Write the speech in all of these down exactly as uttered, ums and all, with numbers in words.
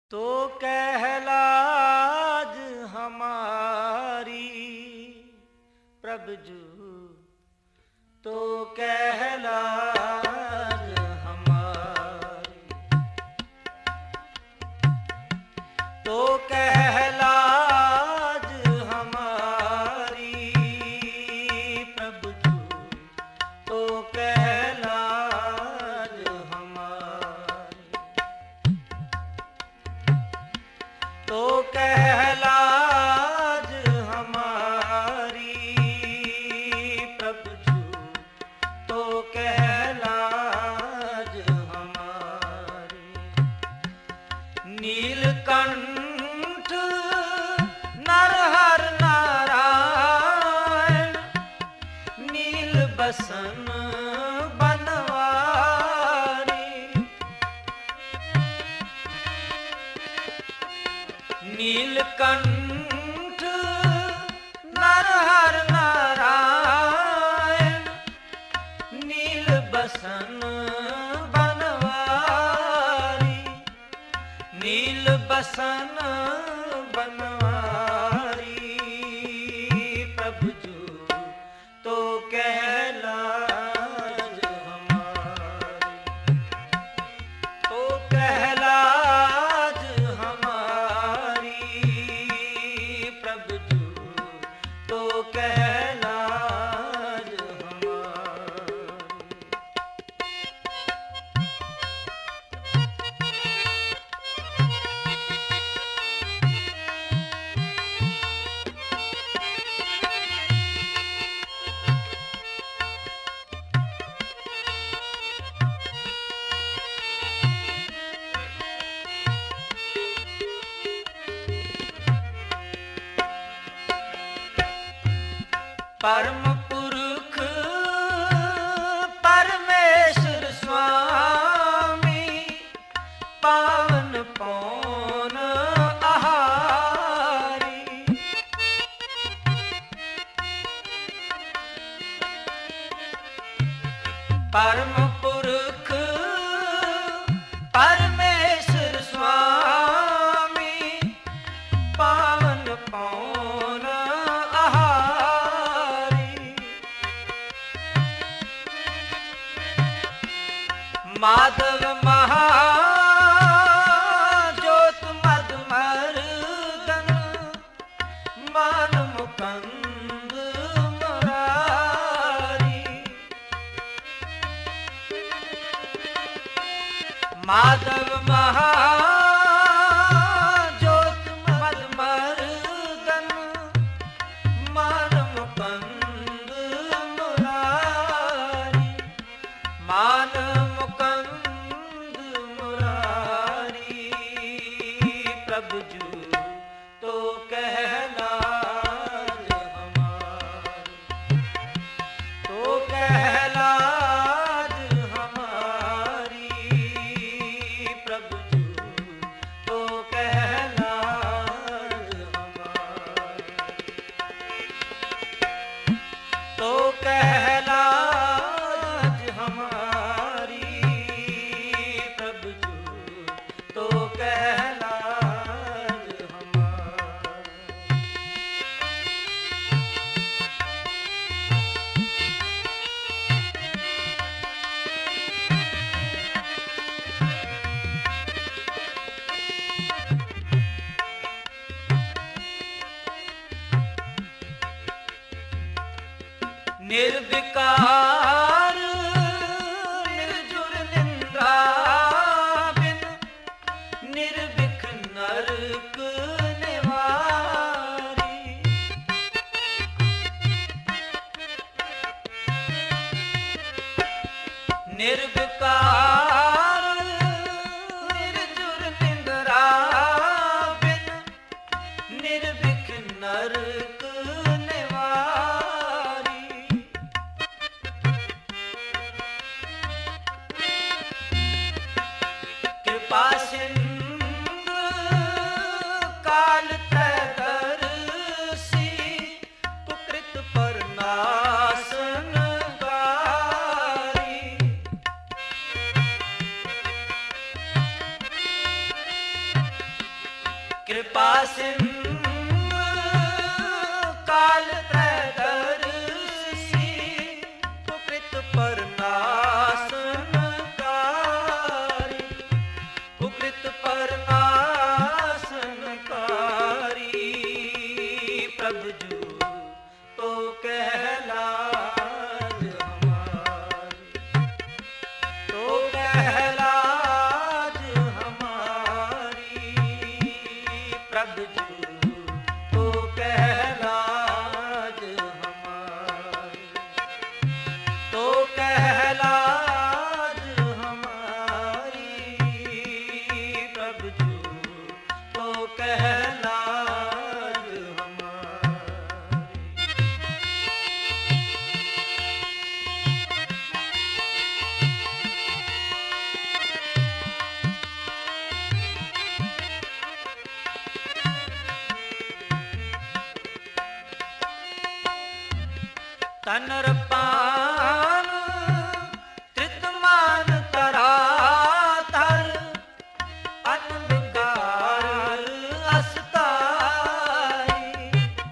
तो कहलाज हमारी प्रभु, तो कहलाज हमारी, तो कहलाज हमारी प्रभु, तो कहलाज हमारी, तो कहलाज हमारी प्रभु, तो कहलाज हमारी। नीलकंठ नरहर नारायण, नील बसन बनवारी, नीलकंठ नरहर नारायण, नील बसन बनवारी, नील बसन बनवारी प्रभु, तो कहलाज हमारी, तो कहलाज हमारी प्रभु, तो कहलाज हमारी। परम पुरुष परमेश्वर स्वामी, पावन पौन आहारी, परम पुरुष परमेश्वर स्वामी, पावन पौन आहारी, माधव महाज्योत मधुमर्दन, मान मुकुंद मुरारी, माधव महाज्योत मधुमर्दन, मान मुकुंद मुरारी, मान मुकुंद मुरारी प्रभु, तो कहलाज हमारी, तो कहलाज हमारी प्रभु, तो कहलाज हमारी, तो कहलाज हमारी प्रभु, तो कहलाज हमारी। निर्विकार निर्जुर निंदा बिन, निर्विघ्न नरक निवारी, निर्विकार निर्जुर निंदा बिन, निर्विघ्न नरक निवारी, कृपा सिंधु कृपा सिंधु काल त्रैदर्शी कुकृत परनाशनकारी कुकृत परनाशनकारी प्रभु जू तो कहलाज हमारी तो कहलाज हमारी प्रभु जू तो कहलाज हमारी तो कहलाज हमारी प्रभु जू तो कहलाज हमारी। तनर पान त्रितमान तरातर अनविकार अस्ताई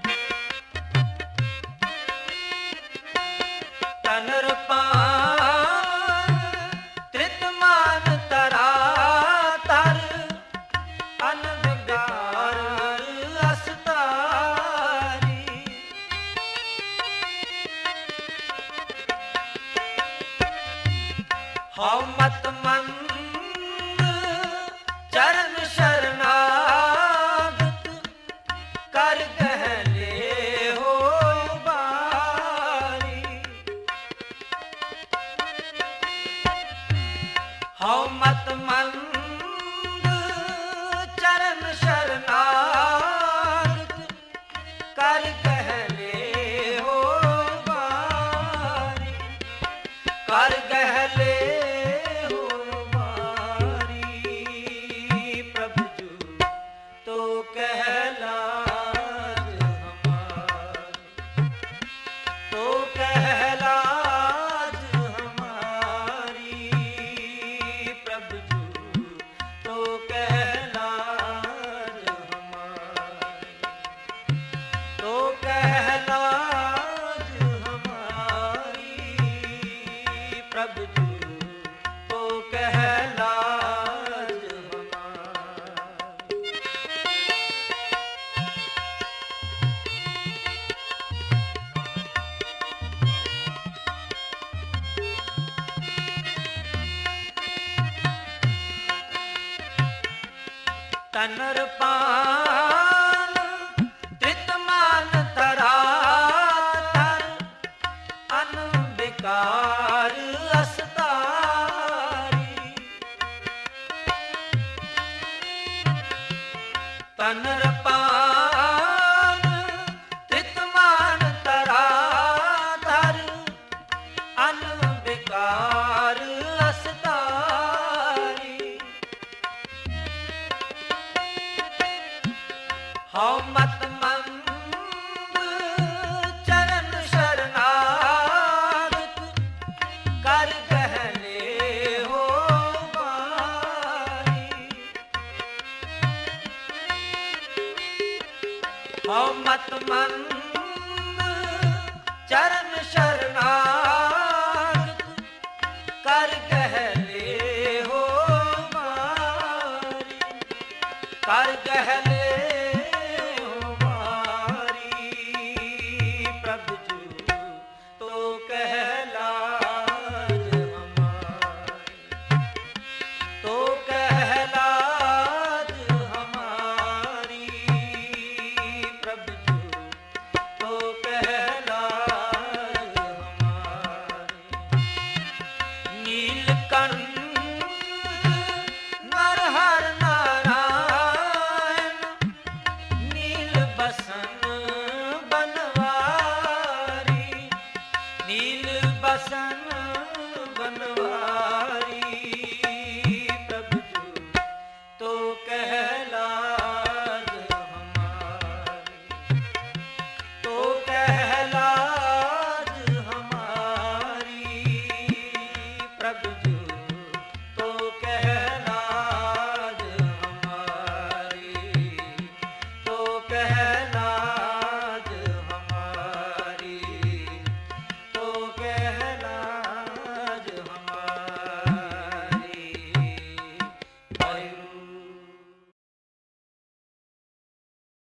तनर पान त्रितमान तरातर अनविकार अस्तारी हौ मत मंद चरण शरणागत कर गहले हो बारी हौ मत मंद चरण शरणागत कर गहले हो बारी कर गहले प्रभु जू तो कहलाज हमारी। तनर पान त्रितमान तरातर अनविकार अस्तारी तनर पान त्रितमान तरातर अनविकार अस्तारी हौ मत मंद चरण शरणागत कर गहले हो बारी हौ मत मंद चरण शरणागत कर गहले हो बारी कर गहले